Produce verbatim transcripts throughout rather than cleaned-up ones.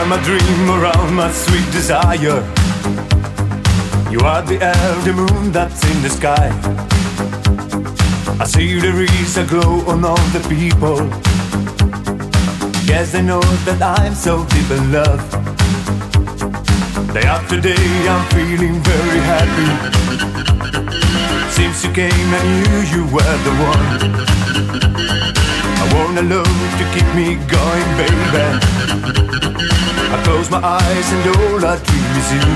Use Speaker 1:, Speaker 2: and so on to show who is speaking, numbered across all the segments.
Speaker 1: my dream around my sweet desire. You are the air, the moon that's in the sky. I see there is a glow on all the people. Yes, I know that I'm so deep in love. Day after day I'm feeling very happy. Since you came I knew you were the one. I want a love to keep me going, baby. I close my eyes and all I dream is you.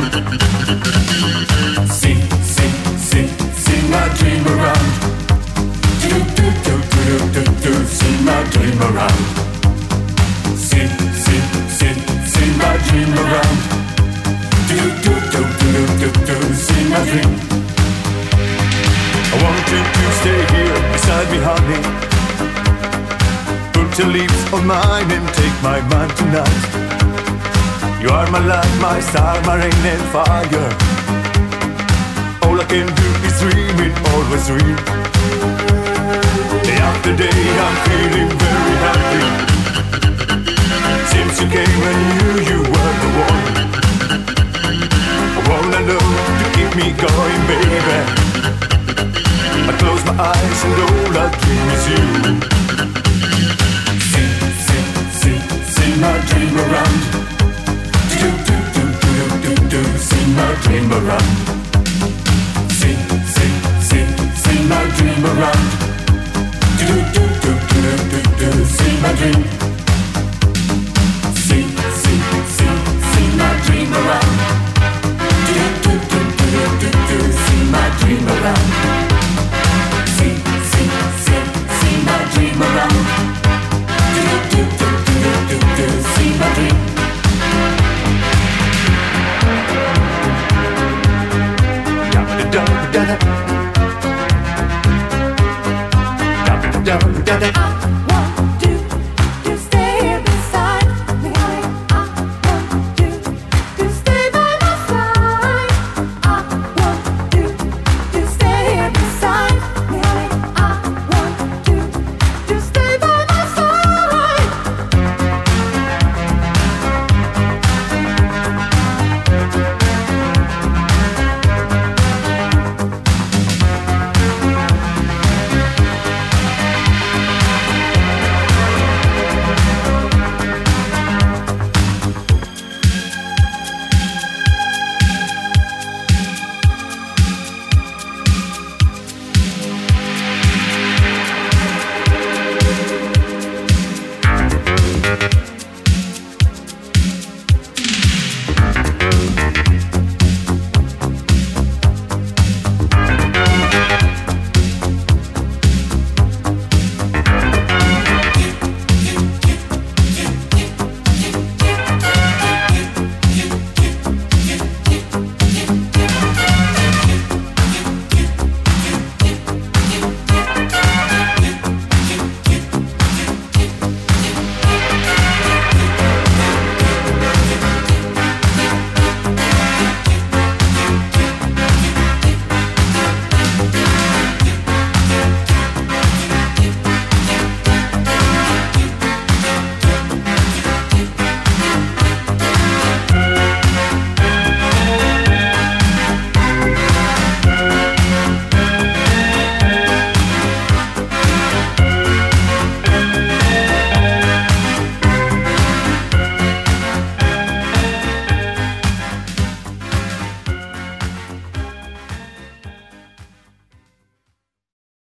Speaker 1: See, see, see, see my dream around. Do, do, do, do, do, do, see my dream around. See, see, see, see my dream around. Do, do, do, do, do, do, see my dream. I want you to stay here beside me, honey. Put your lips on mine and take my mind tonight. You are my light, my star, my rain and fire. All I can do is dream it, always dream. Day after day I'm feeling very happy. Since you came I knew you were the one. I wanna know to keep me going, baby. I close my eyes and all I dream is you. See, see, see, see my dream around. Do, do, do, do, do, do, see my dream around. See, see, see, see my dream around. Do, do, do, do, do, do, see my dream.